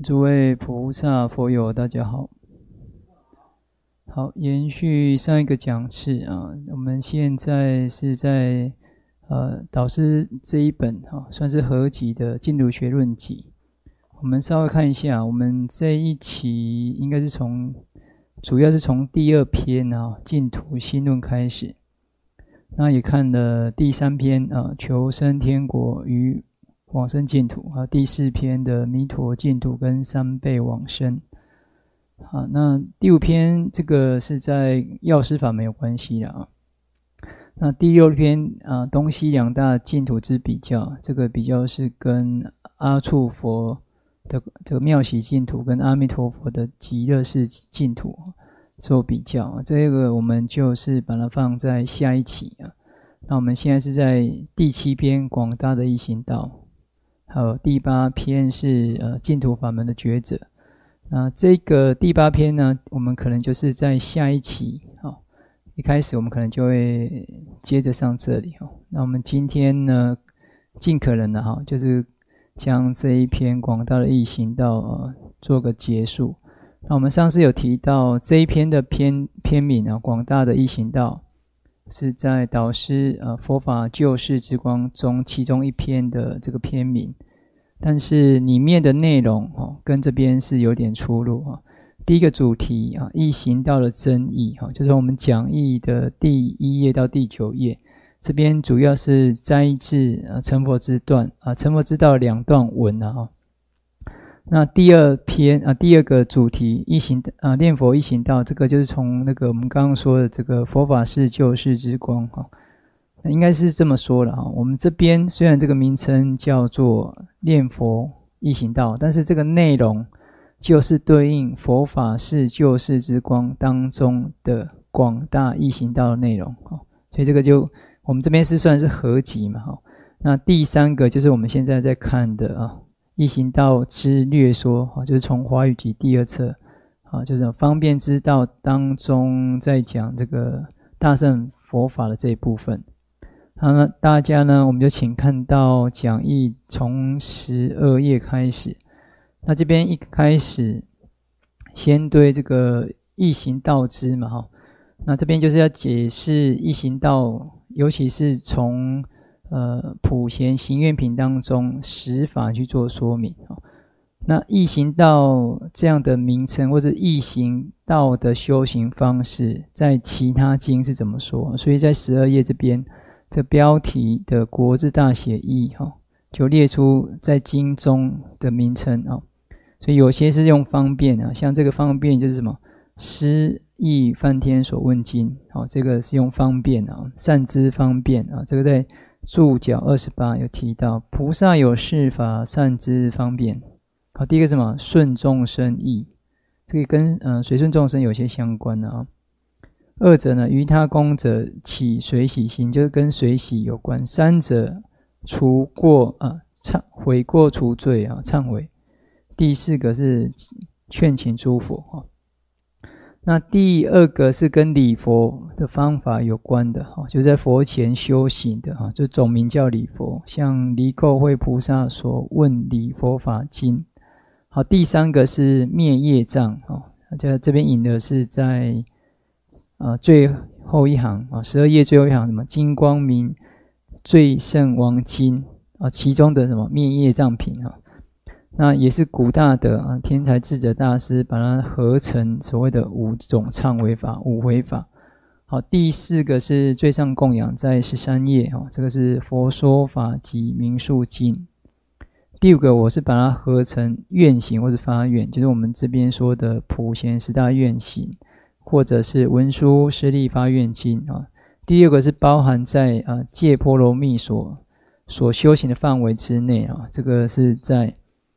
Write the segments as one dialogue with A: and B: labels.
A: 诸位菩萨、佛友，大家好。好，延续上一个讲次啊，我们现在是在导师这一本算是合集的《净土学论集》。我们稍微看一下，我们这一期应该是主要是从第2篇净土心论开始。那也看了第3篇求生天国与往生净土，第4篇的弥陀净土跟3倍往生。好，那第5篇这个是在药师法没有关系的那第6篇东西两大净土之比较，这个比较是跟阿处佛的这个妙喜净土跟阿弥陀佛的极乐世净土做比较，这个我们就是把它放在下一期那我们现在是在第7篇广大的易行道，还有第8篇是净土法门的抉择。那这个第8篇呢，我们可能就是在下一期一开始我们可能就会接着上这里那我们今天呢，尽可能的就是将这一篇广大的易行道做个结束。那我们上次有提到这一篇的篇名广大的易行道是在导师佛法救世之光中其中一篇的这个篇名，但是里面的内容跟这边是有点出入第一个主题易行道的真义就是我们讲义的第1页到第9页，这边主要是摘自成佛之段成佛之道2段文那第2篇第2个主题念佛易行道，这个就是从那个我们刚刚说的这个佛法是救世之光应该是这么说了我们这边虽然这个名称叫做念佛易行道，但是这个内容就是对应佛法是救世之光当中的广大易行道的内容所以这个就我们这边是算是合集嘛那第3个就是我们现在在看的易行道之略说就是从华语集第2册就是方便之道当中在讲这个大乘佛法的这一部分。那大家呢，我们就请看到讲义从12页开始。那这边一开始先对这个易行道之嘛那这边就是要解释易行道，尤其是从普贤行愿品当中十法去做说明那易行道这样的名称或者易行道的修行方式在其他经是怎么说，所以在12页这边这标题的国字大写义就列出在经中的名称所以有些是用方便像这个方便就是什么师义梵天所问经这个是用方便善知方便这个在注脚28有提到菩萨有四法善知方便第一个是什么顺众生义，这个跟随顺众生有些相关的二者呢于他功者起随喜心，就是跟随喜有关。三者除过悔过除罪忏悔。第4个是劝请诸佛那第2个是跟礼佛的方法有关的就是在佛前修行的就总名叫礼佛，像离垢慧菩萨所问礼佛法经。好，第3个是灭业障这边引的是在最后一行12页最后一行什么金光明最胜王经其中的什么灭业障品那也是古大的天才智者大师把它合成所谓的5种忏悔法5回法。好，第4个是最上供养在13页这个是佛说法及名述经。第5个我是把它合成愿行或是发愿，就是我们这边说的普贤10大愿行或者是文殊师利发愿经第6个是包含在戒波罗蜜所修行的范围之内这个是在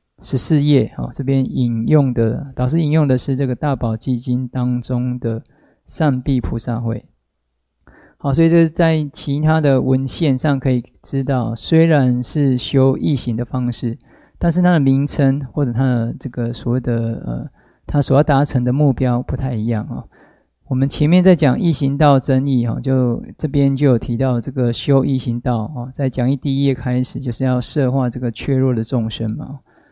A: 14页这边引用的导师引用的是这个大宝积经当中的善臂菩萨会。好，所以这在其他的文献上可以知道，虽然是修易行的方式，但是它的名称或者它的这个所谓的它所要达成的目标不太一样我们前面在讲易行道真义就这边就有提到这个修易行道在讲义第1页开始就是要摄化这个怯弱的众生嘛。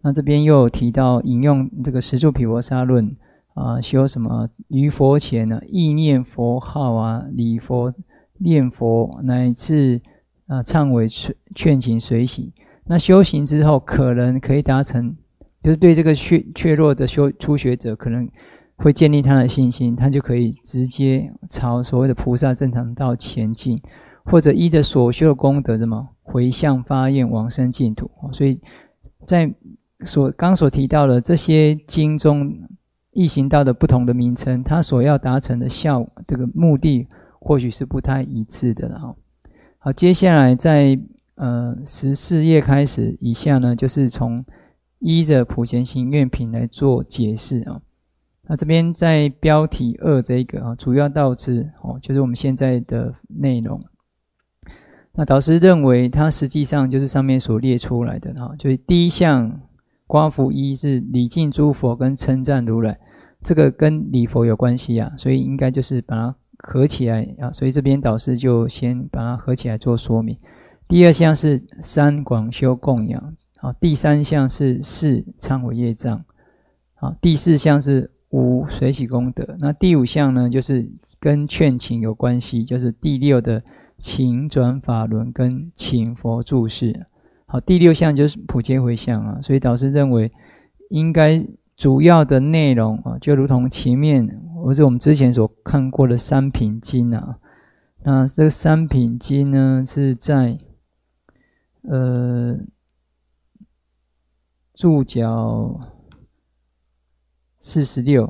A: 那这边又有提到引用这个十住毗婆沙论修什么于佛前呢，意念佛号礼佛念佛，乃至忏悔劝请随喜。那修行之后，可能可以达成，就是对这个怯弱的初学者，可能会建立他的信心，他就可以直接朝所谓的菩萨正常道前进，或者依着所修的功德，回向发愿往生净土。所以在刚所提到的这些经中易行道的不同的名称，它所要达成的这个目的或许是不太一致的了。好，接下来在14页开始以下呢，就是从依着普贤行愿品来做解释那这边在标题2这个主要道支就是我们现在的内容。那导师认为它实际上就是上面所列出来的就是第一项刮服1是礼敬诸佛跟称赞如来，这个跟礼佛有关系所以应该就是把它合起来所以这边导师就先把它合起来做说明。第2项是3广修供养第3项是4忏悔业障第4项是5随喜功德。那第5项呢，就是跟劝请有关系，就是第6的请转法轮跟请佛注释。好，第6项就是普皆回向所以导师认为应该主要的内容就如同前面或是我们之前所看过的三品经那这个三品经呢是在注脚46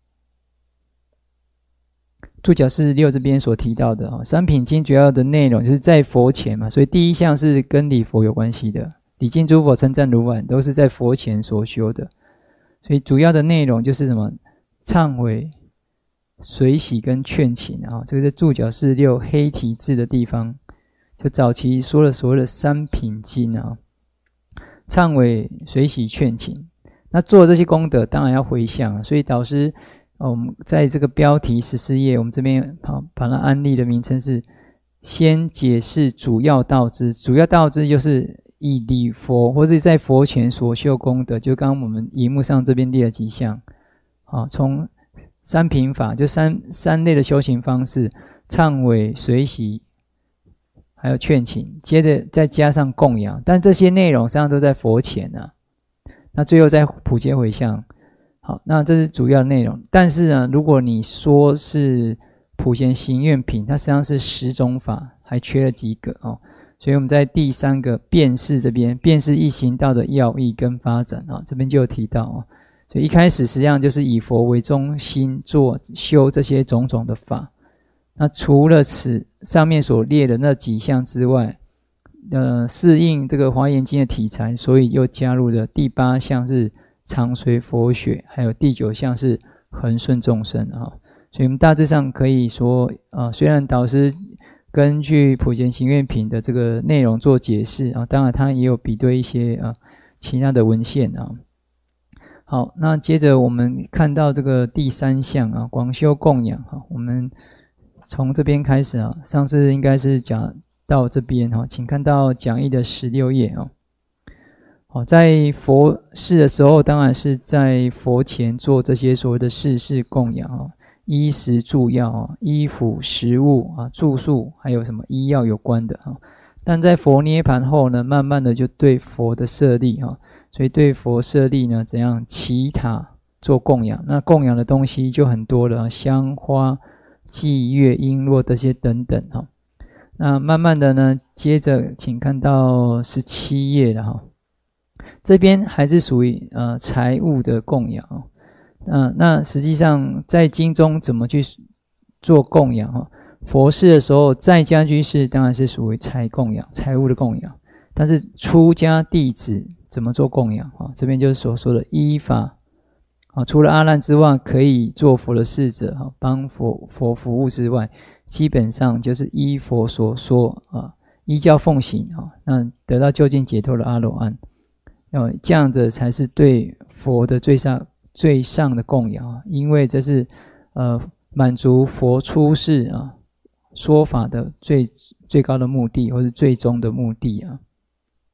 A: 这边所提到的三品经主要的内容就是在佛前嘛，所以第1项是跟礼佛有关系的，礼敬诸佛称赞如来都是在佛前所修的，所以主要的内容就是什么忏悔随喜跟劝请这个在注脚46黑体字的地方，就早期说了所谓的三品经忏悔随喜劝请。那做这些功德当然要回向所以导师我们在这个标题14页，我们这边把它安立的名称是先解释主要道支。主要道支就是以礼佛或是在佛前所修功德，就刚刚我们荧幕上这边列了几项从三品法就三类的修行方式，忏悔随喜还有劝请，接着再加上供养，但这些内容实际上都在佛前那最后再普皆回向。好，那这是主要的内容。但是呢，如果你说是普贤行愿品，它实际上是10种法，还缺了几个所以我们在第3个辨识这边，辨识易行道的要义跟发展这边就有提到所以一开始实际上就是以佛为中心修这些种种的法。那除了上面所列的那几项之外，适应这个华严经的题材，所以又加入了第8项是常随佛学，还有第9项是恒顺众生所以我们大致上可以说虽然导师根据普贤行愿品的这个内容做解释当然他也有比对一些其他的文献好，那接着我们看到这个第3项广修供养我们从这边开始上次应该是讲到这边请看到讲义的16页在佛事的时候，当然是在佛前做这些所谓的事供养衣食住药衣服食物住宿还有什么医药有关的但在佛涅盘后呢，慢慢的就对佛的舍利所以对佛舍利呢怎样祈塔做供养，那供养的东西就很多了香花祭乐璎珞这些等等那慢慢的呢，接着请看到17页了这边还是属于财物的供养那实际上在经中怎么去做供养佛事的时候，在家居士当然是属于财供养，财物的供养，但是出家弟子怎么做供养这边就是所说的依法除了阿难之外可以做佛的侍者帮佛服务之外，基本上就是依佛所说依教奉行那得到究竟解脱的阿罗汉这样子才是对佛的最上的供养因为这是满足佛出世说法的最高的目的，或是最终的目的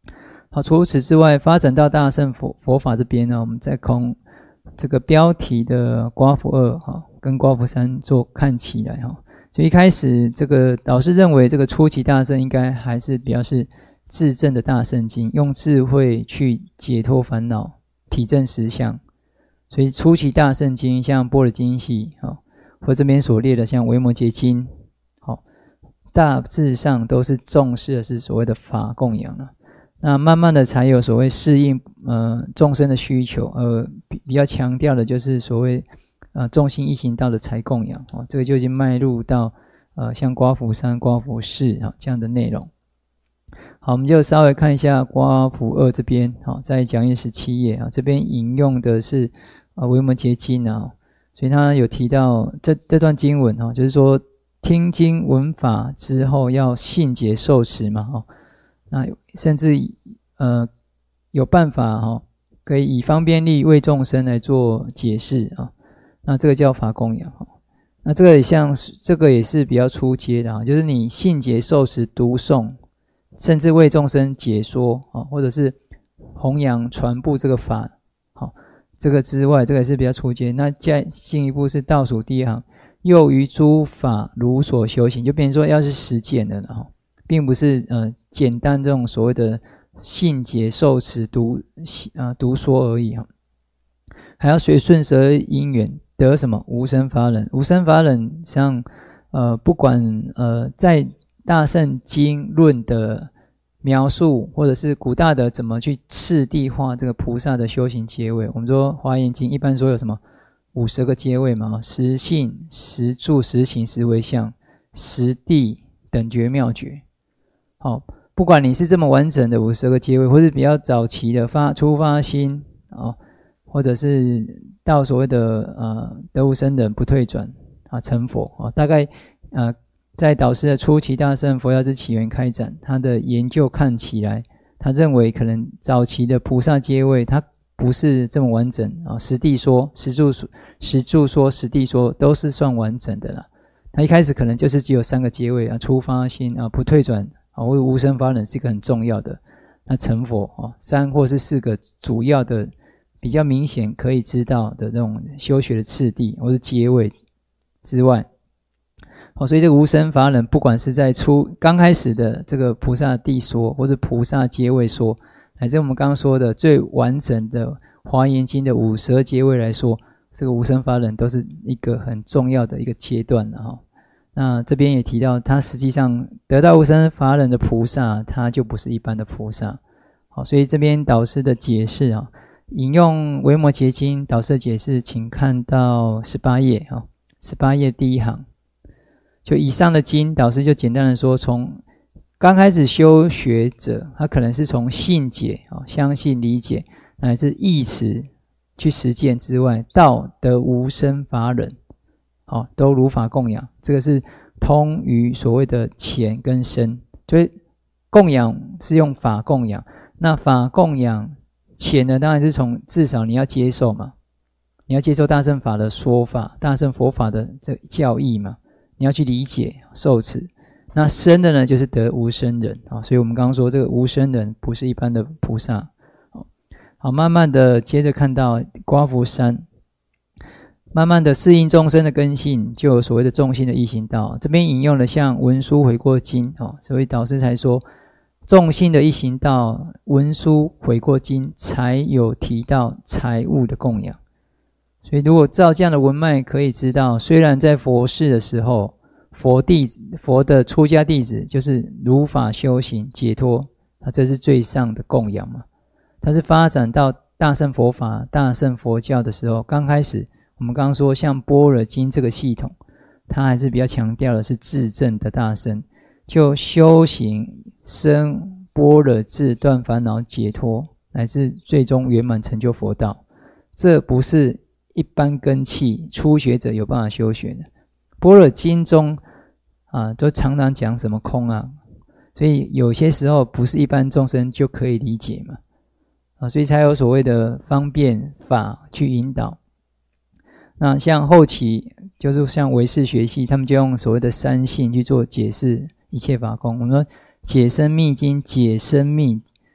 A: 好，除此之外，发展到大乘佛法这边呢，我们再从这个标题的刮符2跟刮符3做看起来就一开始这个导师认为这个初期大乘应该还是比较是自证的大乘经，用智慧去解脱烦恼，体证实相。所以初期大乘经像般若经系或这边所列的像维摩诘经大致上都是重视的是所谓的法供养那慢慢的才有所谓适应众生的需求，比较强调的就是所谓众信一行道的财供养这个就已经迈入到像刮符3、刮符4这样的内容。好，我们就稍微看一下刮符2这边在讲义17页这边引用的是维摩诘经所以他有提到这段经文就是说听经闻法之后要信解受持嘛那甚至有办法可以以方便力为众生来做解释那这个叫法供养那这个也是比较初阶的就是你信解受持读诵，甚至为众生解说或者是弘扬传布这个法这个之外，这个也是比较初阶。那再进一步是倒数第一行，又于诸法如所修行，就变成说要是实践的了并不是简单这种所谓的信解受持读说而已还要随顺舍因缘得什么无生法忍。无生法忍像不管在大乘经论的描述，或者是古大德怎么去次第化这个菩萨的修行阶位。我们说华严经一般说有什么50个阶位嘛，实性、实住、实行、实为相、实地、等觉、妙觉。不管你是这么完整的50个阶位，或是比较早期的初发心或者是到所谓的得无生忍不退转成佛大概在导师的初期大乘佛教之起源开展，他的研究看起来，他认为可能早期的菩萨阶位，他不是这么完整实地说、实住说、实地说都是算完整的啦。他一开始可能就是只有3个阶位初发心不退转或无生法忍是一个很重要的。那成佛3或是4个主要的比较明显可以知道的那种修学的次第或是阶位之外。所以这个无生法忍不管是在刚开始的这个菩萨地说，或是菩萨阶位说，乃至我们刚刚说的最完整的华严经的52阶位来说，这个无生法忍都是一个很重要的一个阶段那这边也提到，他实际上得到无生法忍的菩萨，他就不是一般的菩萨。所以这边导师的解释引用维摩诘经导师的解释，请看到18页18页第1行。就以上的经，导师就简单的说，从刚开始修学者，他可能是从信解相信理解，乃至义持去实践之外，到得无生法忍都如法供养。这个是通于所谓的浅跟深，就是供养是用法供养，那法供养浅呢，当然是从至少你要接受嘛，你要接受大乘法的说法，大乘佛法的这教义嘛，你要去理解受持。那深的呢，就是得无生忍所以我们刚刚说这个无生忍不是一般的菩萨。好，慢慢的接着看到刮符3，慢慢的适应众生的根性，就有所谓的众信的易行道。这边引用了像文殊悔过经所以导师才说众信的易行道，文殊悔过经才有提到财物的供养。所以如果照这样的文脉可以知道，虽然在佛世的时候，佛的出家弟子就是如法修行解脱，这是最上的供养嘛。但是发展到大乘佛法、大乘佛教的时候，刚开始我们刚刚说像般若经这个系统，它还是比较强调的是自证的大乘，就修行生般若智断烦恼解脱，乃至最终圆满成就佛道。这不是一般根器初学者有办法修学的。般若经中都常常讲什么空所以有些时候不是一般众生就可以理解嘛所以才有所谓的方便法去引导。那像后期就是像唯识学系，他们就用所谓的三性去做解释一切法空。我们说解深密经、解深密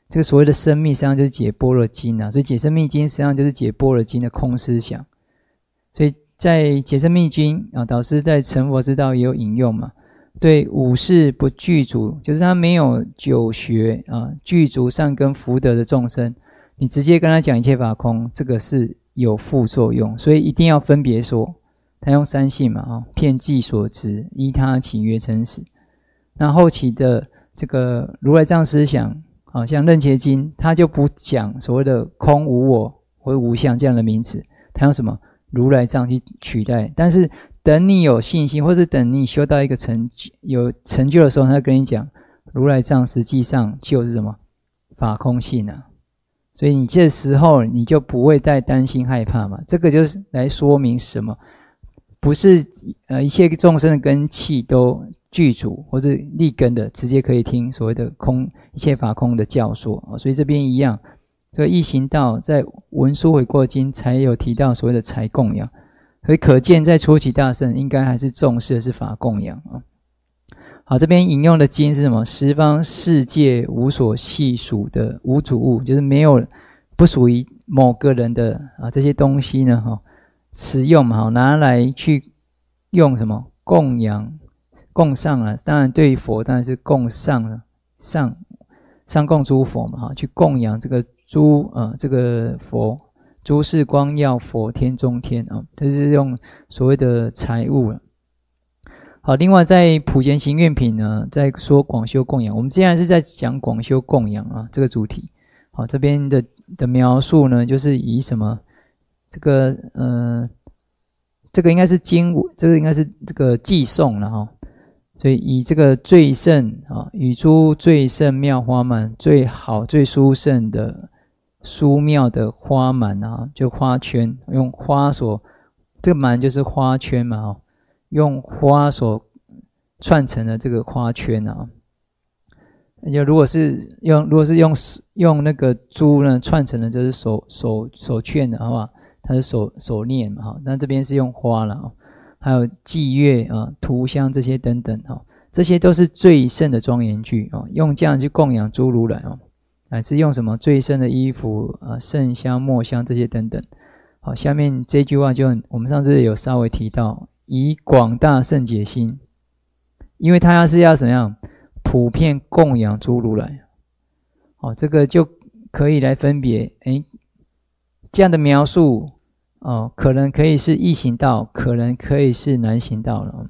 A: 这个所谓的生密实际上就是解般若经啊，所以解深密经实际上就是解般若经的空思想。所以在解深密经啊，导师在成佛之道也有引用嘛，对五事不具足，就是他没有九学啊具足善根福德的众生，你直接跟他讲一切法空，这个是有副作用，所以一定要分别说。他用三性嘛，遍计所执，依他起曰真实。那后期的这个如来藏思想，像楞伽经，他就不讲所谓的空無我或无相这样的名词，他用什么如来藏去取代。但是等你有信心，或是等你修到一个有成就的时候，他就跟你讲，如来藏实际上就是什么法空性啊。所以你这时候你就不会再担心害怕嘛。这个就是来说明什么，不是一切众生的根器都具足或者立根的，直接可以听所谓的空一切法空的教说。所以这边一样，这个易行道在文殊悔过经才有提到所谓的财供养，所以可见在初期大圣应该还是重视的是法供养啊。好，这边引用的经是什么？十方世界无所系属的无主物，就是没有不属于某个人的这些东西呢，持用嘛，拿来去用什么供养供上啊？当然对于佛当然是供上上供诸佛嘛，去供养这个这个佛，诸事光耀佛天中天啊，这是用所谓的财物了。好，另外在普贤行愿品呢，在说广修供养，我们既然是在讲广修供养啊这个主题。好，这边的描述呢，就是以什么这个应该是这个应该是这个寄颂了哈。所以以这个最圣与诸最圣妙花满，最好最殊胜的殊妙的花满啊，就花圈，用花所这个满就是花圈嘛，用花所串成的这个花圈啊。如果是用那个珠呢串成的，就是手圈的，好不好？它是手链嘛，哈。那这边是用花了，还有祭月啊、涂香这些等等，这些都是最胜的庄严具用这样去供养诸如来乃至用什么最胜的衣服圣香、末香这些等等。好，下面这句话就我们上次有稍微提到，以广大圣解心，因为它是要怎样普遍供养诸如来。这个就可以来分别，这样的描述可能可以是易行道，可能可以是难行道了。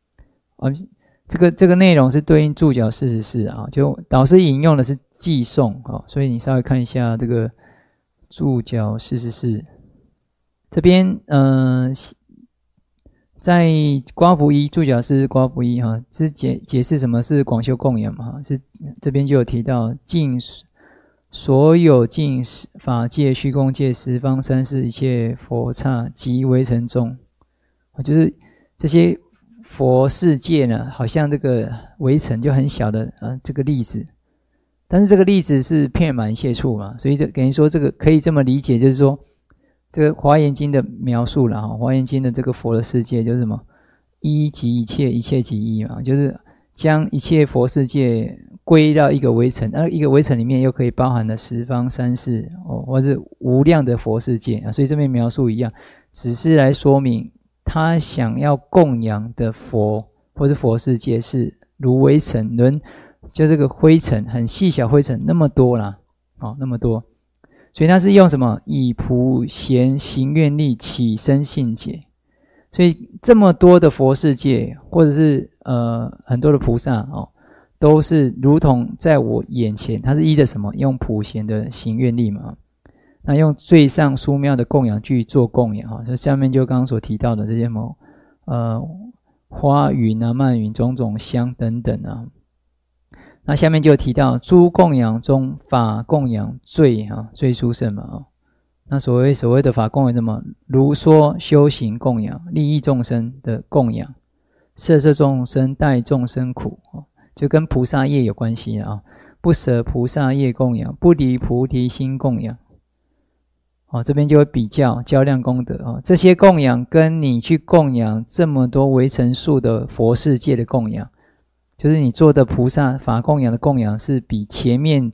A: 这个内容是对应注脚44啊，就导师引用的是寄颂所以你稍微看一下这个注脚44。这边在刮胡一注脚是刮胡一是解释什么是广修供养嘛，是这边就有提到尽所有尽法界虚空界十方三世一切佛刹及微尘中，就是这些佛世界呢，好像这个微尘就很小的这个粒子，但是这个粒子是遍满一切处嘛，所以就等于说这个可以这么理解，就是说这个华严经的描述啦，华严经的这个佛的世界就是什么一即一切，一切即一嘛，就是将一切佛世界归到一个微尘，一个微尘里面又可以包含了十方三世或是无量的佛世界所以这边描述一样，只是来说明他想要供养的佛或是佛世界是如微尘轮，就这个灰尘很细小灰尘那么多啦那么多，所以他是用什么以普贤行愿力起身信解。所以这么多的佛世界或者是很多的菩萨都是如同在我眼前，它是依的什么？用普贤的行愿力嘛。那用最上殊妙的供养具做供养所以下面就刚刚所提到的这些什么花云蔓云种种香等等那下面就提到诸供养中法供养最殊胜嘛那所谓的法供养什么？如说修行供养、利益众生的供养、摄摄众生、代众生苦就跟菩萨业有关系了不舍菩萨业供养，不离菩提心供养这边就会比较较量功德这些供养跟你去供养这么多微尘数的佛世界的供养，就是你做的菩萨法供养的供养是比前面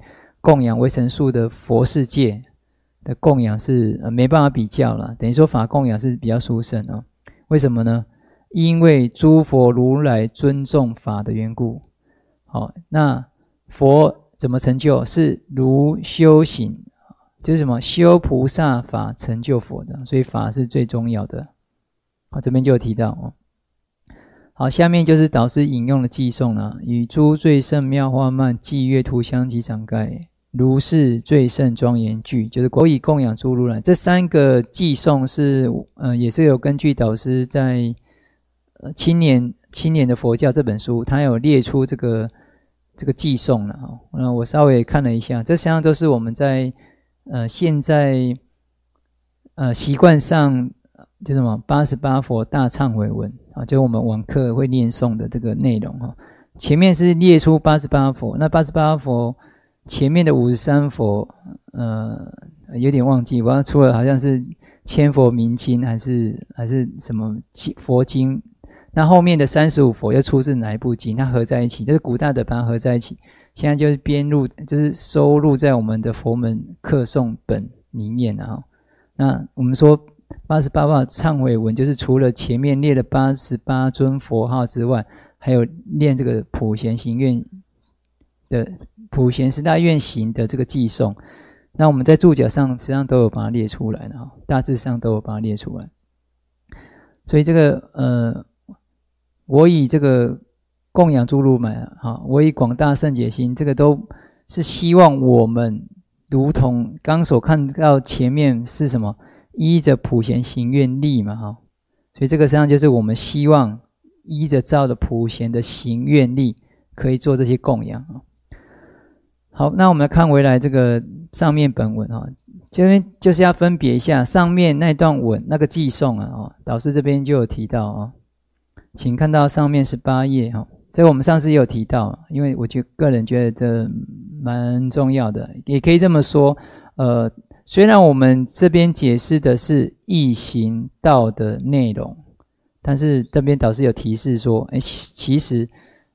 A: 供养维生素的佛世界的供养是没办法比较了，等于说法供养是比较殊胜哦。为什么呢？因为诸佛如来尊重法的缘故。好，那佛怎么成就？是如修行，就是什么？修菩萨法成就佛的，所以法是最重要的。好，这边就有提到哦。好，下面就是导师引用的偈颂了，与诸最胜妙花曼伎乐图香及掌盖，如是最胜庄严句，就是我以供养诸如来。这3个偈颂是也是有根据导师在青年的佛教这本书，他有列出这个偈颂了哈。那我稍微看了一下，这实际上都是我们在现在习惯上就什么88佛大忏悔文啊，就我们网课会念诵的这个内容哈。前面是列出88佛，那88佛前面的53佛有点忘记，我不知道出了好像是千佛明经还是什么佛经。那后面的35佛又出自哪一部经？它合在一起，就是古大德把它合在一起，现在就是编入，就是收录在我们的佛门课诵本里面啊。那我们说88号忏悔文，就是除了前面列的88尊佛号之外，还有念这个普贤行愿的普贤十大愿行的这个偈颂。那我们在注脚上实际上都有把它列出来了，大致上都有把它列出来。所以这个我以这个供养诸如来我以广大圣解心，这个都是希望我们如同刚所看到前面是什么？依着普贤行愿力嘛所以这个实际上就是我们希望依着照的普贤的行愿力可以做这些供养好，那我们来看回来这个上面本文这边就是要分别一下上面那段文那个偈颂导师这边就有提到请看到上面18页这个我们上次也有提到，因为我个人觉得这蛮重要的，也可以这么说虽然我们这边解释的是易行道的内容，但是这边导师有提示说其实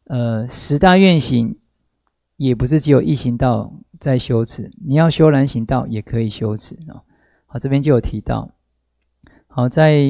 A: 10大愿行也不是只有易行道在修持，你要修难行道也可以修持好，这边就有提到。好，在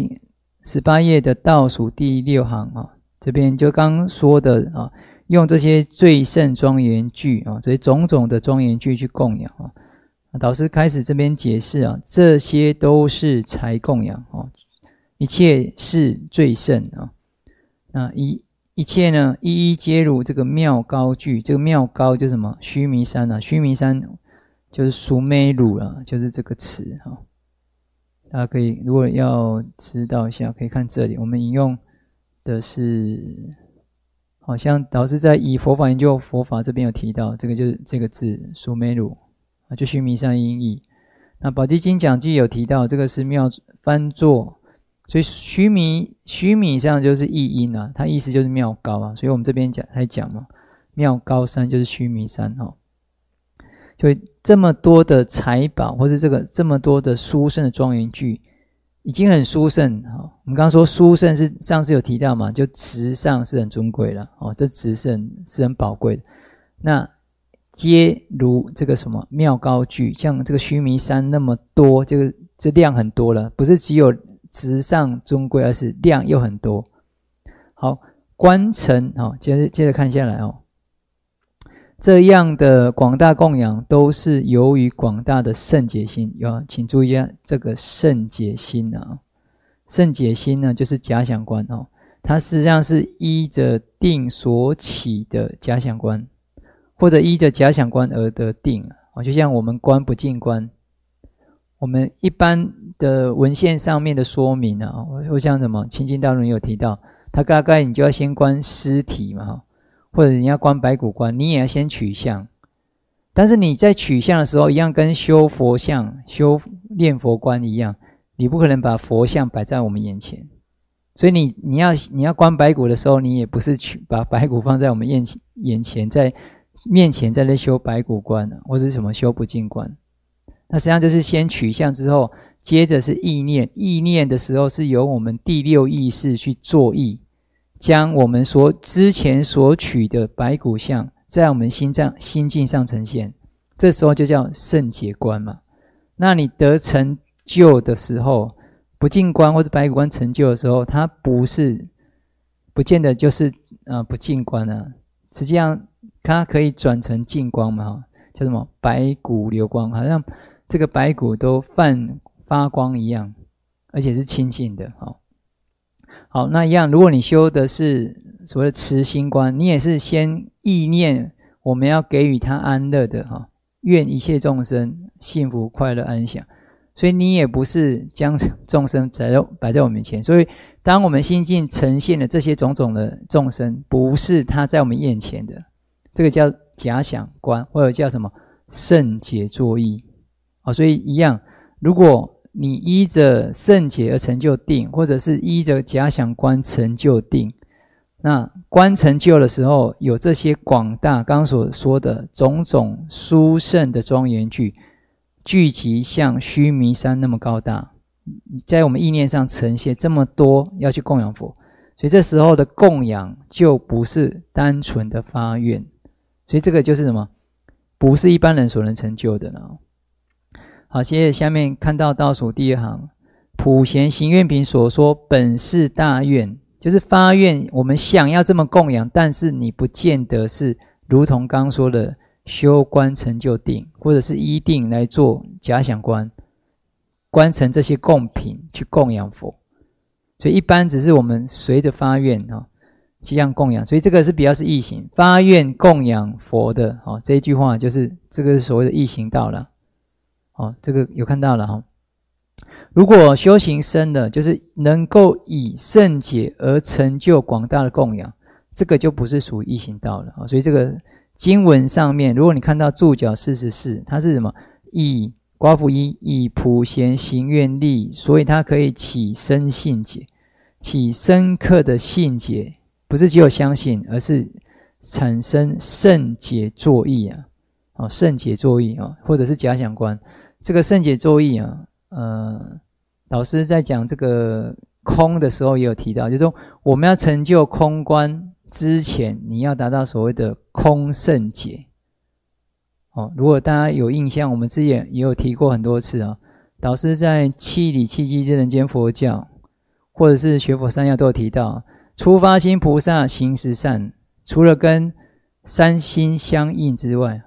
A: 18页的倒数第6行这边就刚说的用这些最胜庄严句这些种种的庄严句去供养导师开始这边解释这些都是才供养一切是最胜那一切呢一一皆如这个妙高句，这个妙高就是什么？须弥山须弥山就是苏美鲁就是这个词大家可以如果要知道一下，可以看这里，我们引用的是好像导师在以佛法研究佛法这边有提到，这个就是这个字苏美鲁就须弥山音译。那宝积经讲记有提到，这个是妙翻作，所以须弥上就是译音它意思就是妙高所以我们这边才讲嘛，妙高山就是须弥山所以这么多的财宝，或是这么多的殊胜的庄严句，已经很殊胜我们刚刚说殊胜是上次有提到嘛，就质上是很尊贵了这质胜是很宝贵的。那皆如这个什么妙高句，像这个须弥山那么多，这量很多了，不是只有质上尊贵，而是量又很多。好，观成接着看下来这样的广大供养都是由于广大的圣解心请注意一下这个圣解心圣解心呢就是假想观它实际上是依着定所起的假想观，或者依着假想观而得定就像我们观不净观，我们一般的文献上面的说明或像什么清净道论有提到，它大概你就要先观尸体嘛或者你要观白骨观，你也要先取相。但是你在取相的时候，一样跟修佛像、修念佛观一样，你不可能把佛像摆在我们眼前。所以你要观白骨的时候，你也不是把白骨放在我们眼前，在面前在那修白骨观或者什么修不净观。那实际上就是先取相之后，接着是意念。意念的时候是由我们第六意识去作意，将我们之前所取的白骨像在我们心境上呈现， 这时候就叫圣解观嘛。那你得成就的时候，不净观或者白骨观成就的时候，它不见得就是不净观啊，实际上它可以转成净光嘛，叫什么白骨流光，好像这个白骨都发光一样，而且是清净的。好，那一样，如果你修的是所谓的慈心观，你也是先意念我们要给予他安乐的，愿一切众生幸福快乐安详，所以你也不是将众生摆在我们面前。所以当我们心境呈现的这些种种的众生，不是他在我们眼前的，这个叫假想观，或者叫什么圣解作意。所以一样，如果你依着圣解而成就定，或者是依着假想观成就定，那观成就的时候，有这些广大刚刚所说的种种殊胜的庄严聚集像须弥山那么高大，在我们意念上呈现这么多要去供养佛，所以这时候的供养就不是单纯的发愿，所以这个就是什么？不是一般人所能成就的了。好，接着下面看到倒数第二行，普贤行愿品所说本是大愿，就是发愿我们想要这么供养，但是你不见得是如同刚刚说的修观成就定，或者是依定来做假想观，观成这些供品去供养佛，所以一般只是我们随着发愿这样供养，所以这个是比较是易行，发愿供养佛的这一句话就是这个是所谓的易行道了。这个有看到了如果修行深了，就是能够以圣解而成就广大的供养，这个就不是属于易行道了。所以这个经文上面，如果你看到注脚44，它是什么？以寡妇以普贤行愿力，所以它可以起深信解，起深刻的信解，不是只有相信，而是产生圣解作意圣解作意或者是假想观。这个圣解作意老师在讲这个空的时候也有提到，就是说我们要成就空观之前，你要达到所谓的空圣解。如果大家有印象，我们之前也有提过很多次导师在契理契机之人间佛教，或者是学佛三要都有提到，初发心菩萨行十善，除了跟三心相应之外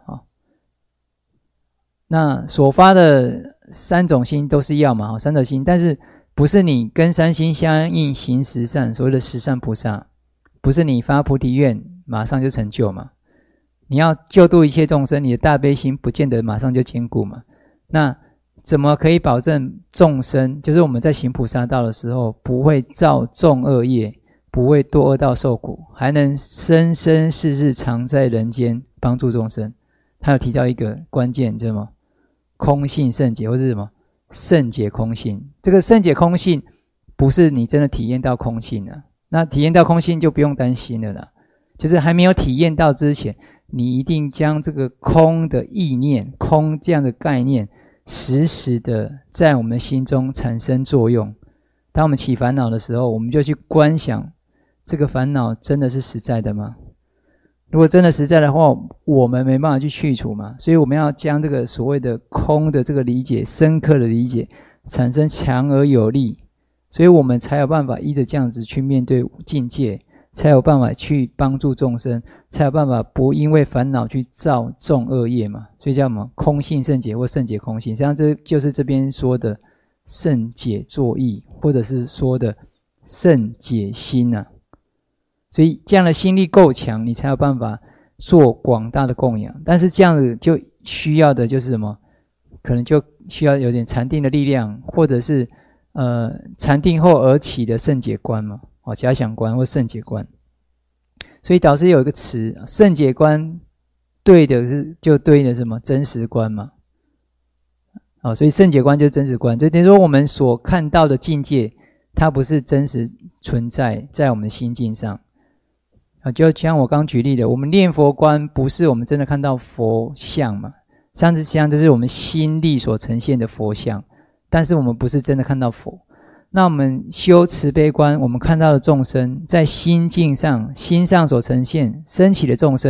A: 那所发的三种心都是要嘛三种心，但是不是你跟三心相应行十善，所谓的十善菩萨，不是你发菩提愿马上就成就嘛。你要救度一切众生，你的大悲心不见得马上就坚固嘛。那怎么可以保证众生，就是我们在行菩萨道的时候，不会造重恶业，不会堕恶道受苦，还能生生世世常在人间帮助众生？他有提到一个关键，叫什么？空性圣解，或是什么圣解空性。这个圣解空性不是你真的体验到空性了，那体验到空性就不用担心了啦。就是还没有体验到之前，你一定将这个空的意念、空这样的概念，时时的在我们心中产生作用。当我们起烦恼的时候，我们就去观想，这个烦恼真的是实在的吗？如果真的实在的话，我们没办法去去除嘛，所以我们要将这个所谓的空的这个理解，深刻的理解，产生强而有力，所以我们才有办法依着这样子去面对境界，才有办法去帮助众生，才有办法不因为烦恼去造重恶业嘛。所以叫什么空性圣解或圣解空性，实际上这就是这边说的圣解作意，或者是说的圣解心所以这样的心力够强，你才有办法做广大的供养。但是这样子就需要的就是什么？可能就需要有点禅定的力量，或者是禅定后而起的圣解观嘛，假想观或圣解观。所以导师有一个词，圣解观对的是就对应的什么？真实观嘛。所以圣解观就是真实观，就等于说我们所看到的境界，它不是真实存在在我们的心境上。就像我刚举例的，我们念佛观不是我们真的看到佛像嘛，像就是我们心力所呈现的佛像，但是我们不是真的看到佛。那我们修慈悲观，我们看到的众生在心境上、心上所呈现升起的众生，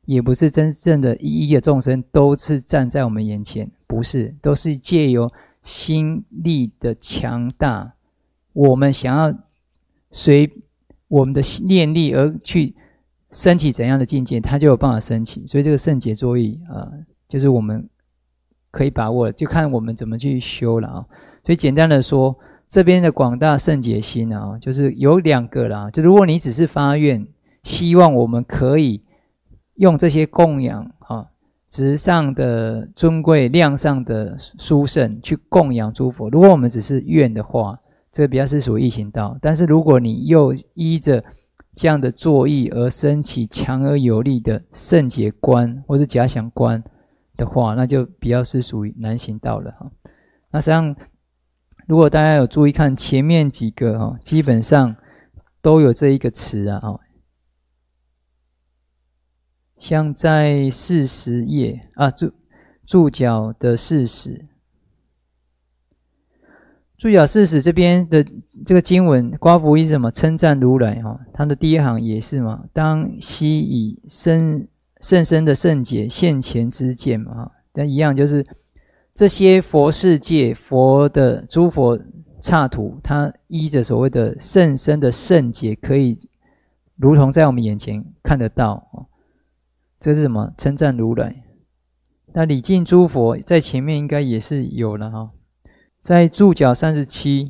A: 也不是真正的一一的众生都是站在我们眼前，不是，都是借由心力的强大，我们想要随我们的念力而去升起怎样的境界，它就有办法升起。所以这个圣解作意就是我们可以把握，就看我们怎么去修了啊。所以简单的说，这边的广大圣解心啊，就是有2个啦，就如果你只是发愿，希望我们可以用这些供养质上的尊贵，量上的殊胜去供养诸佛，如果我们只是愿的话，这个比较是属于易行道。但是如果你又依着这样的作意而升起强而有力的圣解观或是假想观的话，那就比较是属于难行道了哈。那实际上如果大家有注意看前面几个基本上都有这一个词啊，像在40页注脚的40，注脚40这边的这个经文，瓜夫一是什么？称赞如来它的第一行也是嘛，当悉以甚深的圣解现前之见嘛，但一样就是这些佛世界佛的诸佛刹土，它依着所谓的甚深的圣解，可以如同在我们眼前看得到这是什么？称赞如来。那礼敬诸佛在前面应该也是有了在注脚37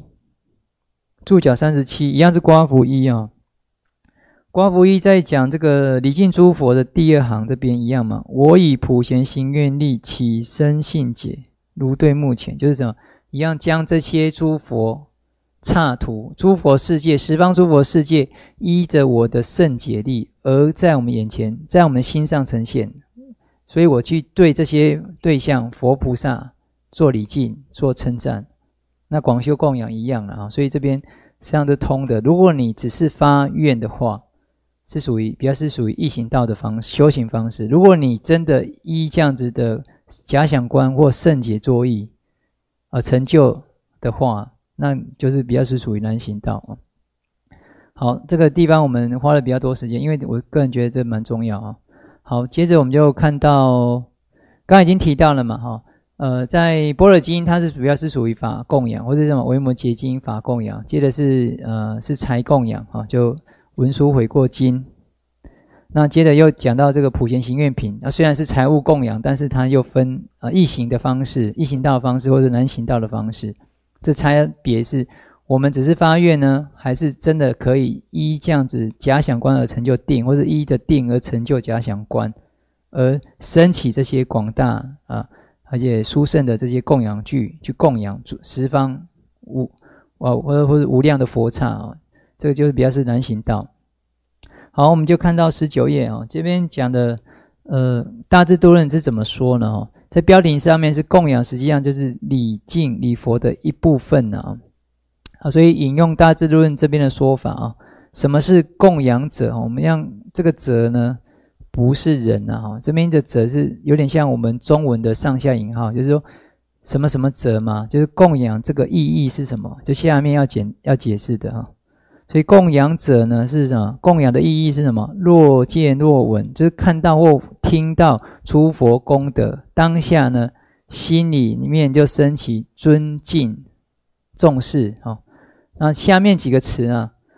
A: 一样是瓜夫一瓜夫一在讲这个礼敬诸佛的第2行这边一样嘛，我以普贤行愿力起身信解如对目前，就是什么一样，将这些诸佛刹土诸佛世界十方诸佛世界依着我的圣解力而在我们眼前，在我们心上呈现，所以我去对这些对象佛菩萨做礼敬做称赞，那广修供养一样了所以这边实际上都通的。如果你只是发愿的话，是比较是属于易行道的修行方式。如果你真的依这样子的假想观或圣解作意成就的话，那就是比较是属于难行道好，这个地方我们花了比较多时间，因为我个人觉得这蛮重要好，接着我们就看到刚才已经提到了嘛在般若经它是主要是属于法供养，或者什么维摩诘经法供养，接着是财供养就文殊悔过经。那接着又讲到这个普贤行愿品，虽然是财物供养，但是它又分易行的方式、易行道的方式或者难行道的方式。这差别是我们只是发愿呢，还是真的可以依这样子假想观而成就定，或者依着定而成就假想观，而升起这些广大而且殊胜的这些供养具去供养十方或者无量的佛刹这个就是比较是难行道。好，我们就看到19页这边讲的大智度论是怎么说呢在标题上面是供养，实际上就是礼敬礼佛的一部分所以引用大智度论这边的说法什么是供养者我们让这个者呢不是人这边的者是有点像我们中文的上下引号，就是说什么什么者嘛，就是供养这个意义是什么，就下面要解释的所以供养者呢是什么？供养的意义是什么？若见若闻，就是看到或听到诸佛功德，当下呢心里面就升起尊敬重视那下面几个词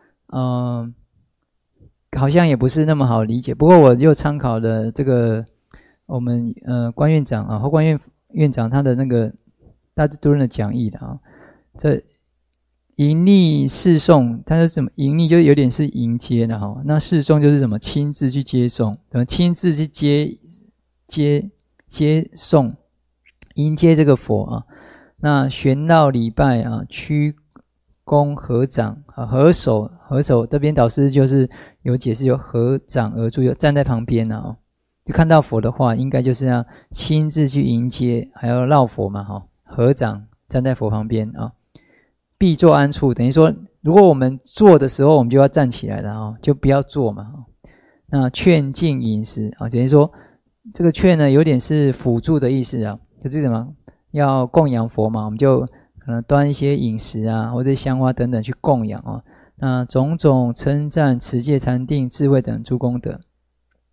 A: 好像也不是那么好理解，不过我又参考了这个我们关院长后关院长他的那个大智度论的讲义的这迎詣侍送，它是什么？迎詣就有点是迎接的那侍送就是什么？亲自去接送，亲自去接送，迎接这个佛那旋绕礼拜屈躬合掌合手这边导师就是有解释，有合掌而住，有站在旁边就看到佛的话，应该就是要亲自去迎接，还要绕佛嘛合掌站在佛旁边必坐安处，等于说如果我们坐的时候我们就要站起来了就不要坐嘛那劝进饮食等于说这个劝呢有点是辅助的意思就是什么要供养佛嘛，我们就可能端一些饮食或者香花等等去供养那种种称赞持戒禅定智慧等诸功德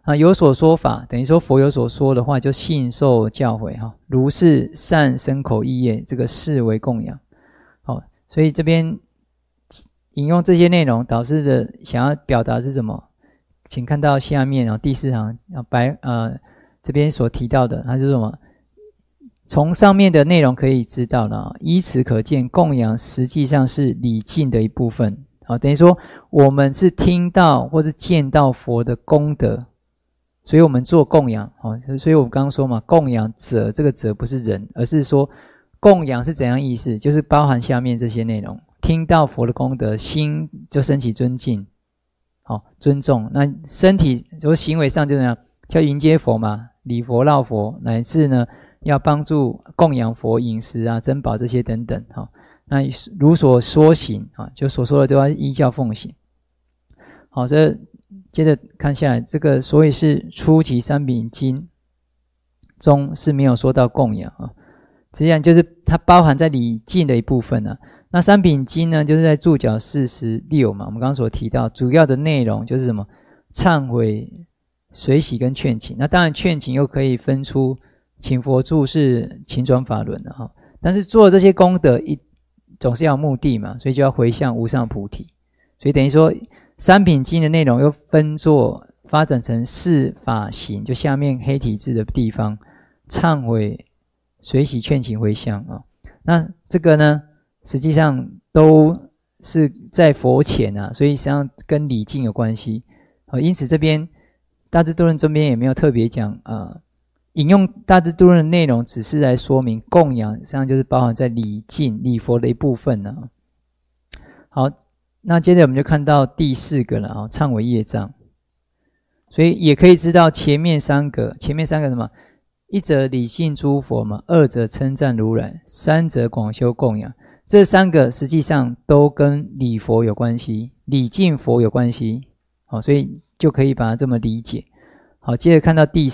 A: 有所说法，等于说佛有所说的话就信受教诲哈，如是善身口意业，这个视为供养。好，所以这边引用这些内容，导师的想要表达是什么？请看到下面第4行这边所提到的，它是什么？从上面的内容可以知道了，依此可见，供养实际上是礼敬的一部分。好，等于说我们是听到或是见到佛的功德，所以我们做供养。所以我刚刚说嘛，供养者，这个者不是人，而是说供养是怎样意思，就是包含下面这些内容。听到佛的功德，心就升起尊敬，尊重。那身体就行为上就怎样，叫迎接佛嘛，礼佛绕佛，乃至呢要帮助供养佛饮食啊、珍宝这些等等。那如所说行就所说的都要依教奉行。好，这接着看下来，这个所以是初期三品经中是没有说到供养实际上就是它包含在礼敬的一部分那三品经呢，就是在注脚46嘛，我们刚刚所提到主要的内容就是什么？忏悔、随喜跟劝请。那当然劝请又可以分出请佛注释、请转法轮但是做这些功德总是要有目的嘛，所以就要回向无上菩提。所以等于说三品经的内容又分作发展成4法行，就下面黑体字的地方，忏悔、随喜、劝请、回向那这个呢实际上都是在佛前所以实际上跟礼敬有关系因此这边大智度论这边也没有特别讲引用大智度论的内容，只是来说明供养实际上就是包含在礼敬礼佛的一部分好，那接着我们就看到第4个了忏悔业障。所以也可以知道前面三个什么？一则礼敬诸佛嘛，二则称赞如来，三则广修供养。这3个实际上都跟礼佛有关系，礼敬佛有关系所以就可以把它这么理解。好，接着看到第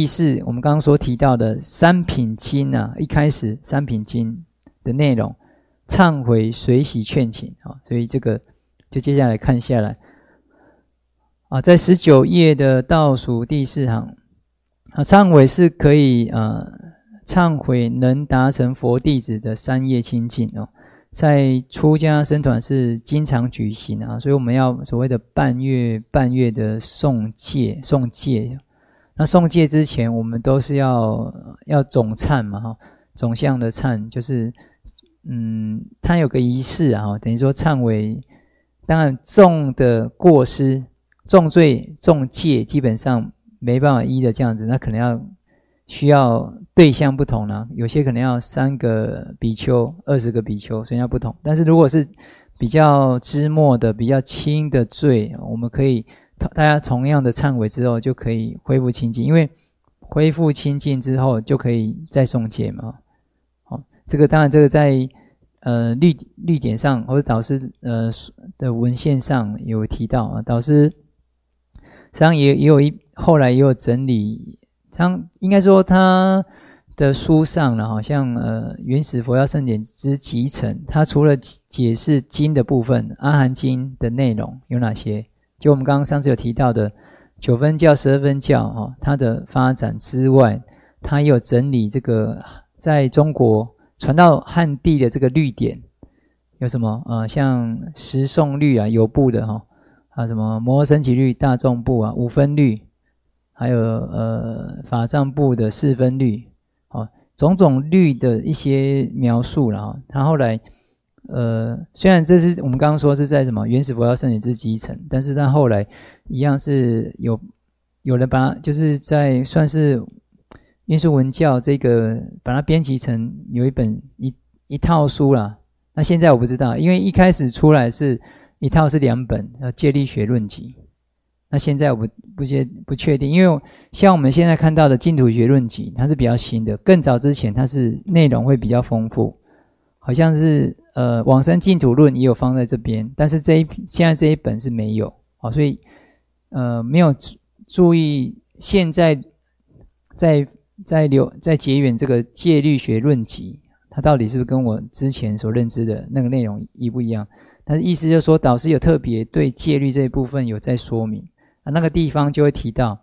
A: 4我们刚刚所提到的三品经一开始三品经的内容，忏悔、随喜、劝请所以这个就接下来看下来在19页的倒数第4行忏悔是可以忏悔能达成佛弟子的3业清净在出家僧团是经常举行所以我们要所谓的半月的诵戒。那诵戒之前我们都是要总忏嘛总相的忏，就是它有个仪式等于说忏悔。当然重的过失、重罪、重戒基本上没办法依的这样子，那可能需要对象不同有些可能要3个比丘、20个比丘，所以要不同。但是如果是比较支末的、比较轻的罪，我们可以大家同样的忏悔之后就可以恢复清净，因为恢复清净之后就可以再诵戒嘛。这个当然这个在律典上或者导师的文献上有提到导师实际上也有后来也有整理。应该说他的书上好像原始佛教圣典之集成，他除了解释经的部分，阿含经的内容有哪些，就我们刚刚上次有提到的9分教、12分教它的发展之外，他也有整理这个在中国传到汉地的这个律典有什么像十诵律有部的还有什么摩诃僧祇律、大众部5分律，还有法藏部的4分律种种律的一些描述了他后来虽然这是我们刚刚说是在什么原始佛教圣典之集成，但是他后来一样是有人把它就是在算是印述文教这个把它编辑成有一套书啦。那现在我不知道，因为一开始出来是一套是2本戒律学论集，那现在我不确定，因为像我们现在看到的净土学论集它是比较新的，更早之前它是内容会比较丰富，好像是往生净土论也有放在这边，但是现在这一本是没有所以没有注意现在在结缘这个戒律学论集，它到底是不是跟我之前所认知的那个内容一不一样？但是意思就是说导师有特别对戒律这一部分有在说明那个地方就会提到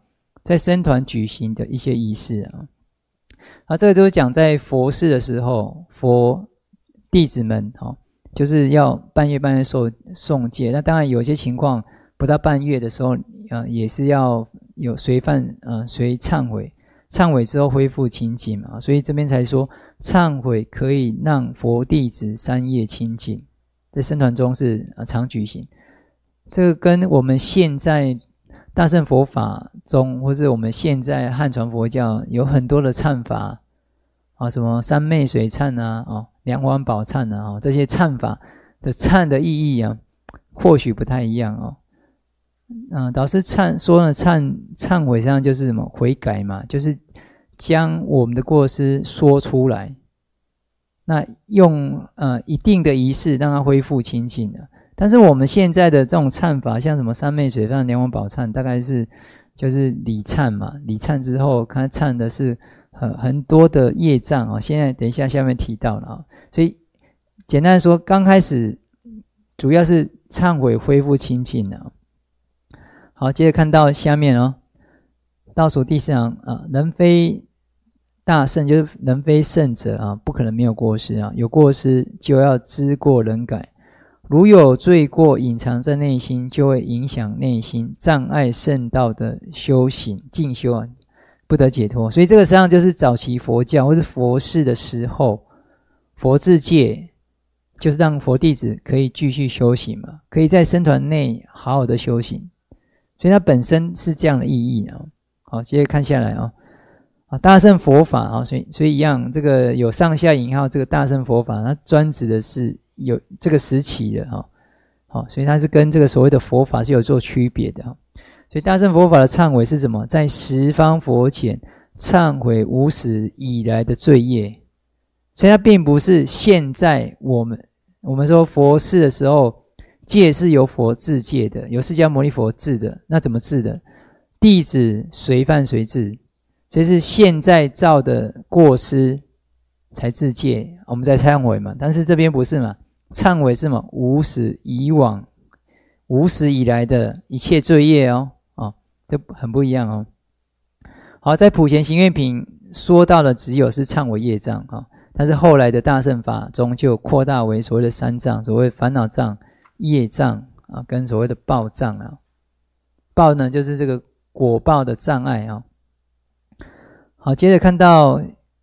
A: 在僧团举行的一些仪式这个就是讲在佛事的时候，佛弟子们就是要半月诵戒。那当然有些情况不到半月的时候也是要有随忏悔，忏悔之后恢复清净嘛。所以这边才说忏悔可以让佛弟子3业清净，在僧团中是常举行。这个跟我们现在大乘佛法中，或是我们现在汉传佛教有很多的忏法什么三昧水忏梁皇宝忏这些忏法的忏的意义或许不太一样导师说呢，忏悔实际上就是什么悔改嘛，就是将我们的过失说出来，那用一定的仪式让它恢复清净的。但是我们现在的这种忏法，像什么三昧水忏、梁皇宝忏，大概是就是礼忏嘛，礼忏之后看忏的是很多的业障现在等一下下面提到了所以简单说，刚开始主要是忏悔恢复清净好，接着看到下面倒数第4行人非大圣，就是人非圣者不可能没有过失有过失就要知过能改。如有罪过隐藏在内心，就会影响内心，障碍圣道的修行进修不得解脱。所以这个实际上就是早期佛教或是佛事的时候，佛制戒就是让佛弟子可以继续修行嘛，可以在僧团内好好的修行，所以它本身是这样的意义好，接着看下来大乘佛法所以一样，这个有上下引号，这个大乘佛法它专指的是有这个时期的所以它是跟这个所谓的佛法是有做区别的所以大乘佛法的忏悔是什么？在十方佛前忏悔无始以来的罪业。所以它并不是现在我们说佛事的时候，戒是由佛制戒的，由释迦牟尼佛制的。那怎么制的？弟子随犯随制，所以是现在造的过失才制戒，我们在忏悔嘛。但是这边不是嘛，忏悔是什么？无始以往无始以来的一切罪业这很不一样好，在普贤行愿品说到的只有是忏悔业障但是后来的大乘法中就扩大为所谓的3障，所谓烦恼障、业障跟所谓的报障报呢就是这个果报的障碍好，接着看到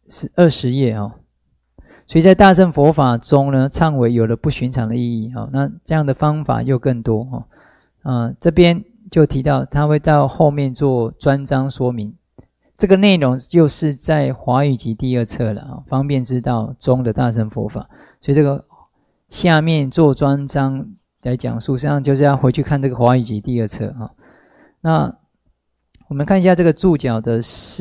A: 20页所以在大乘佛法中呢，忏悔有了不寻常的意义那这样的方法又更多这边就提到他会到后面做专章说明，这个内容就是在华语集第2册了方便知道中的大乘佛法。所以这个下面做专章来讲述，实际上就是要回去看这个华语集第2册那我们看一下这个注脚的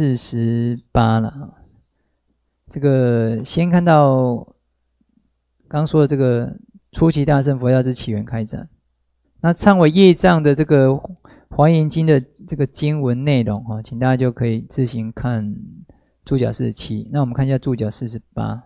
A: 48了这个先看到刚说的这个初期大乘佛教之起源开展，那忏悔业障的这个华严经的这个经文内容请大家就可以自行看注脚47。那我们看一下注脚48，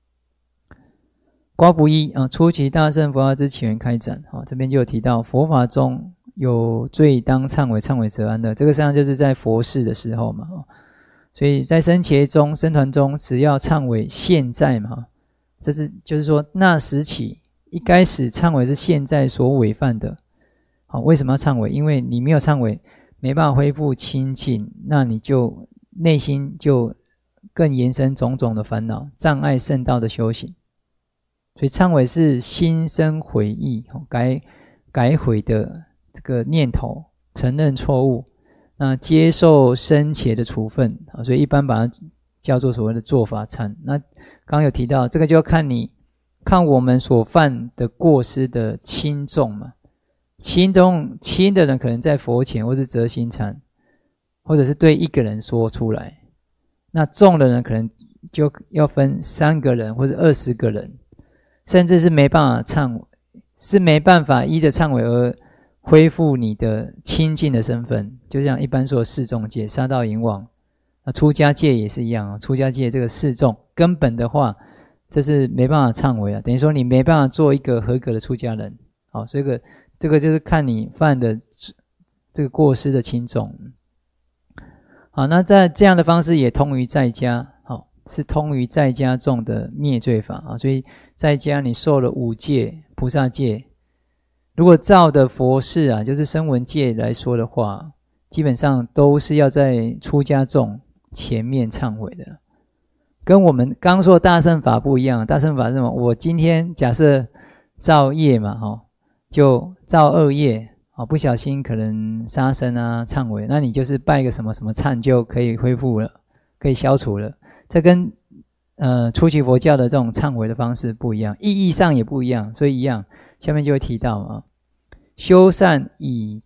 A: 刮不一初期大乘佛教之起源开展这边就有提到佛法中有罪当忏悔，忏悔则安乐，这个实际上就是在佛事的时候嘛所以在僧伽中僧团中只要忏悔现在嘛这是就是说那时起一开始忏悔是现在所违犯的为什么要忏悔？因为你没有忏悔没办法恢复清净，那你就内心就更延伸种种的烦恼，障碍圣道的修行。所以忏悔是心生悔意改悔的这个念头，承认错误，那接受生前的处分所以一般把它叫做所谓的做法忏。那刚刚有提到这个就要看我们所犯的过失的轻重嘛，轻的人可能在佛前或是择心忏，或者是对一个人说出来，那重的人可能就要分3个人或者20个人，甚至是没办法忏悔，是没办法依着忏悔而恢复你的清净的身份。就像一般说的四重戒，杀盗淫妄，出家戒也是一样出家戒这个四重根本的话，这是没办法忏悔等于说你没办法做一个合格的出家人所以这个就是看你犯的这个过失的轻重。 好，那在这样的方式也通于在家，好，是通于在家众的灭罪法啊。所以在家你受了5戒、菩萨戒，如果照的佛事啊，就是声闻戒来说的话，基本上都是要在出家众前面忏悔的。跟我们刚说的大乘法不一样，大乘法是什么？我今天假设造业嘛，就造恶业，不小心可能杀生啊、忏悔，那你就是拜个什么什么忏就可以恢复了，可以消除了。这跟初期佛教的这种忏悔的方式不一样，意义上也不一样，所以一样，下面就会提到啊，修善以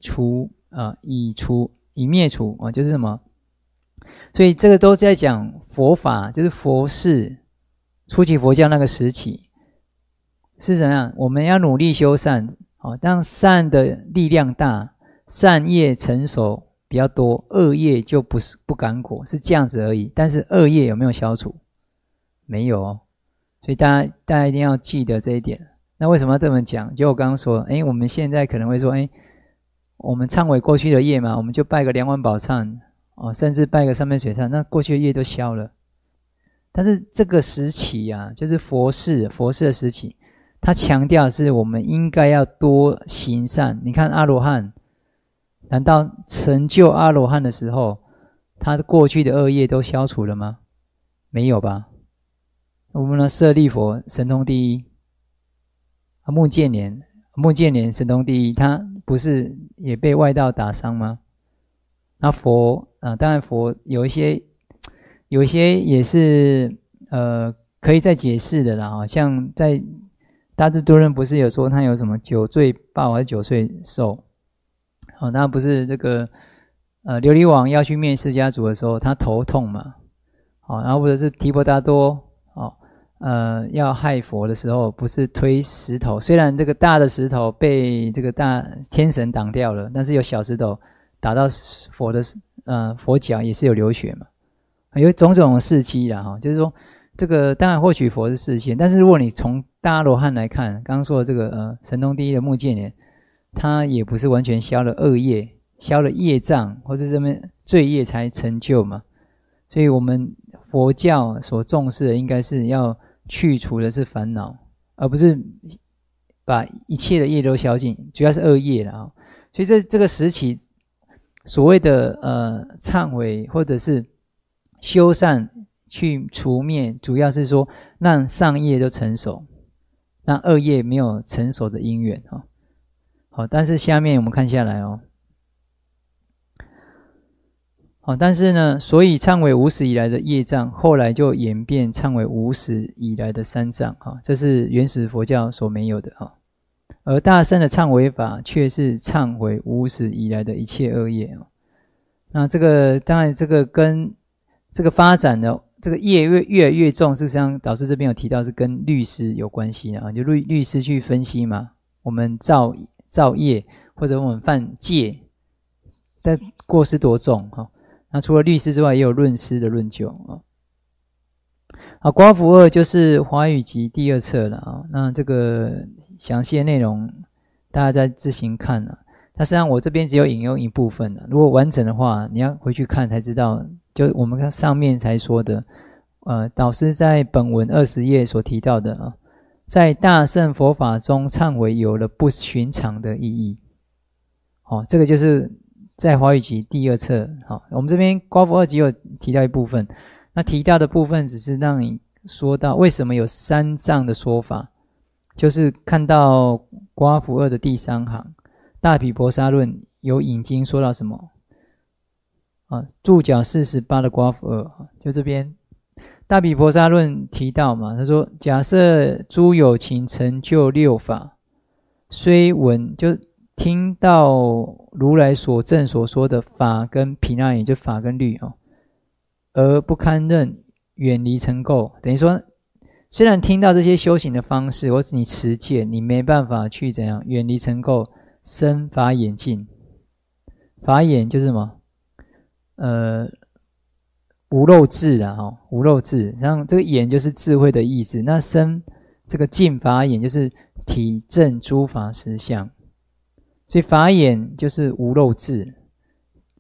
A: 灭除啊，就是什么？所以这个都在讲佛法，就是佛事，初期佛教那个时期是怎样？我们要努力修善，让善的力量大，善业成熟比较多，恶业就不敢果，是这样子而已。但是恶业有没有消除？没有哦。所以大家一定要记得这一点。那为什么要这么讲？就我刚刚说，我们现在可能会说，我们忏悔过去的业嘛，我们就拜个2万宝忏。甚至拜个3杯水忏，那过去的业都消了。但是这个时期啊，就是佛事的时期，他强调是我们应该要多行善。你看阿罗汉，难道成就阿罗汉的时候，他过去的恶业都消除了吗？没有吧。我们的舍利佛神通第一，目犍连神通第一，他不是也被外道打伤吗？那佛当然佛有一些也是可以再解释的啦，像在大智度论不是有说他有什么9罪报还是9岁寿，那不是这个琉璃王要去灭释迦族的时候，他头痛嘛，然后或者是提婆达多要害佛的时候，不是推石头，虽然这个大的石头被这个大天神挡掉了，但是有小石头打到佛的佛脚也是有流血嘛，有种种的事迹啦，就是说这个当然或许佛是示现，但是如果你从大阿罗汉来看，刚刚说的这个神通第一的目犍连，他也不是完全消了恶业，消了业障或者这边罪业才成就嘛，所以我们佛教所重视的应该是要去除的是烦恼，而不是把一切的业都消尽，主要是恶业啦。所以这个时期所谓的忏悔或者是修善去除灭，主要是说让上业都成熟，让恶业没有成熟的因缘。好，但是下面我们看下来但是呢，所以忏悔无始以来的业障，后来就演变忏悔无始以来的三障，这是原始佛教所没有的。而大乘的忏悔法却是忏悔无始以来的一切恶业。那这个当然这个跟这个发展的这个业越来越重，事实上导师这边有提到是跟律师有关系的，就律师去分析嘛，我们造业或者我们犯戒，但过失多重。那除了律师之外，也有论师的论究。好，刮符2就是华语集第2册了。那这个详细的内容大家再自行看。那实际上我这边只有引用一部分，如果完整的话你要回去看才知道，就我们看上面才说的导师在本文20页所提到的在大乘佛法中忏悔有了不寻常的意义。这个就是在华语集第2册。我们这边刮符2集有提到一部分，那提到的部分只是让你说到为什么有三藏的说法，就是看到刮符2的第3行大毗婆沙论有引经说到什么注脚48的刮符2，就这边大毗婆沙论提到嘛，他说假设诸有情成就6法，虽闻就听到如来所证所说的法跟毗那耶，就法跟律而不堪任远离尘垢，等于说虽然听到这些修行的方式，或是你持戒，你没办法去怎样远离尘垢，生法眼净。法眼就是什么无漏智啦，无漏智，像这个眼就是智慧的意思，那生这个净法眼就是体证诸法实相，所以法眼就是无漏智，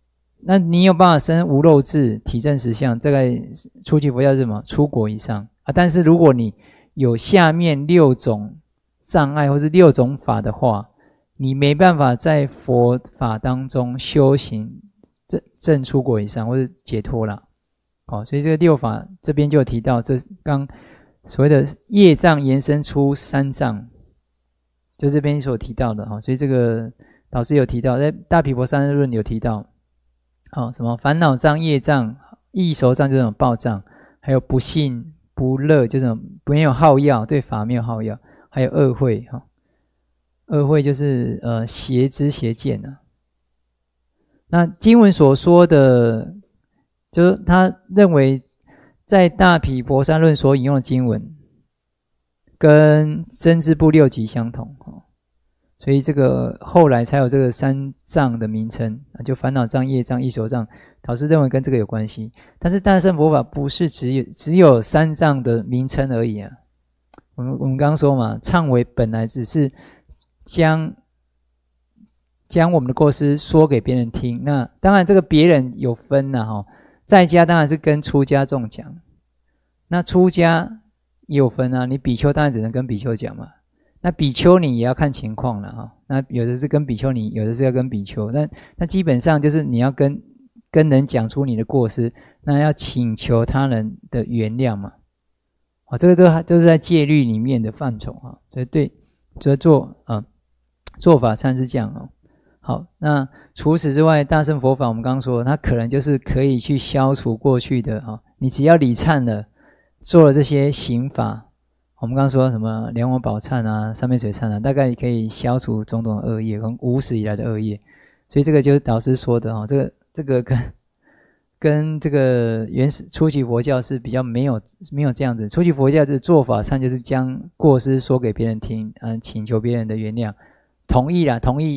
A: 那你有办法生无漏智体证实相，这个初期佛教是什么？出国以上啊。但是如果你有下面6种障碍或是6种法的话，你没办法在佛法当中修行证出国以上或是解脱了。所以这个6法这边就有提到，这刚所谓的业障延伸出3障，就这边所提到的。所以这个老师有提到，在大毗婆三论有提到，什么烦恼障、业障、异熟障这种报障，还有不信不乐这种没有好要，对法没有好要，还有恶慧。恶慧就是邪知邪见啊。那经文所说的，就是他认为在大毗婆三论所引用的经文跟真智部6集相同，所以这个后来才有这个3障的名称，就烦恼障、业障、异熟障，老师认为跟这个有关系。但是大乘佛法不是只有3障的名称而已啊。我们刚刚说嘛，忏悔本来只是将我们的过失说给别人听，那当然这个别人有分啦，在家当然是跟出家众讲，那出家也有分啊，你比丘当然只能跟比丘讲嘛，那比丘尼也要看情况了那有的是跟比丘尼，有的是要跟比丘，那基本上就是你要跟人讲出你的过失，那要请求他人的原谅嘛，这个都是在戒律里面的范畴所以对，所以做法参是这样好，那除此之外，大乘佛法我们刚刚说，它可能就是可以去消除过去的你只要礼忏了，做了这些行法，我们刚刚说什么梁王宝忏啊、三昧水忏啊，大概可以消除种种的恶业，跟无始以来的恶业。所以这个就是导师说的这个跟这个原始初期佛教是比较没有这样子。初期佛教的做法上就是将过失说给别人听，请求别人的原谅，同意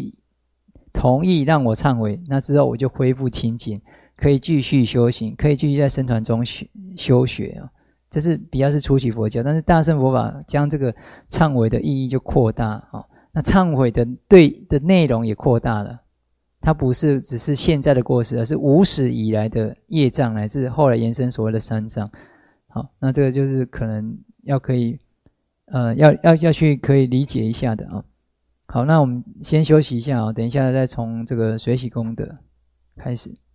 A: 让我忏悔，那之后我就恢复清净，可以继续修行，可以继续在僧团中修学这是比较是初期佛教。但是大乘佛法将这个忏悔的意义就扩大那忏悔的内容也扩大了，它不是只是现在的过失，而是无始以来的业障，乃至后来延伸所谓的3障。好，那这个就是可能要可以要去可以理解一下的好，那我们先休息一下等一下再从这个随喜功德开始。